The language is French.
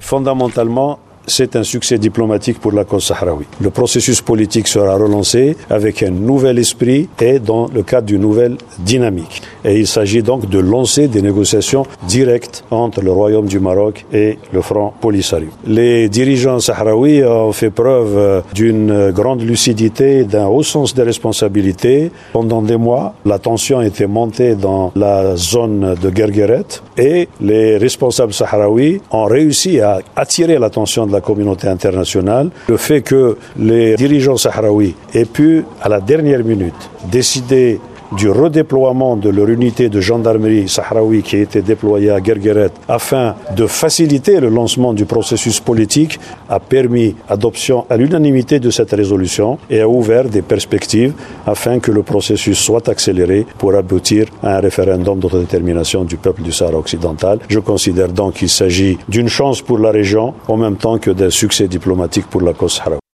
Fondamentalement, c'est un succès diplomatique pour la cause sahraoui. Le processus politique sera relancé avec un nouvel esprit et dans le cadre d'une nouvelle dynamique. Et il s'agit donc de lancer des négociations directes entre le Royaume du Maroc et le Front Polisario. Les dirigeants sahraouis ont fait preuve d'une grande lucidité, d'un haut sens des responsabilités. Pendant des mois, la tension était montée dans la zone de Guergueret et les responsables sahraouis ont réussi à attirer l'attention de la communauté internationale. Le fait que les dirigeants sahraouis aient pu, à la dernière minute, décider du redéploiement de leur unité de gendarmerie sahraoui qui a été déployée à Guergueret afin de faciliter le lancement du processus politique a permis l'adoption à l'unanimité de cette résolution et a ouvert des perspectives afin que le processus soit accéléré pour aboutir à un référendum d'autodétermination du peuple du Sahara occidental. Je considère donc qu'il s'agit d'une chance pour la région en même temps que d'un succès diplomatique pour la cause sahraoui.